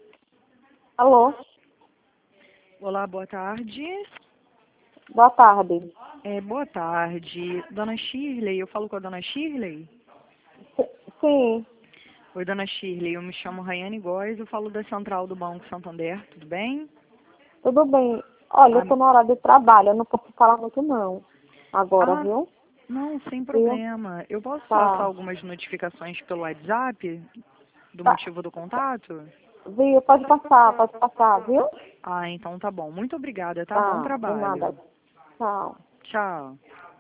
Alô? Olá, boa tarde. Boa tarde. Boa tarde. Dona Shirley, eu falo com a dona Shirley? Sim, Oi, dona Shirley, eu me chamo Rayane Góes, eu falo da Central do Banco Santander, tudo bem? tudo bem. Olha, eu Ah, tô na hora de trabalho, eu não posso falar muito não. Agora, ah, viu? não, sem Viu? problema. Eu posso passar Tá. algumas notificações pelo WhatsApp do Tá. motivo do contato? Viu? Pode passar, viu? Ah, então tá bom. Muito obrigada, tá? Bom Tá, de trabalho. nada. Tchau. Tchau.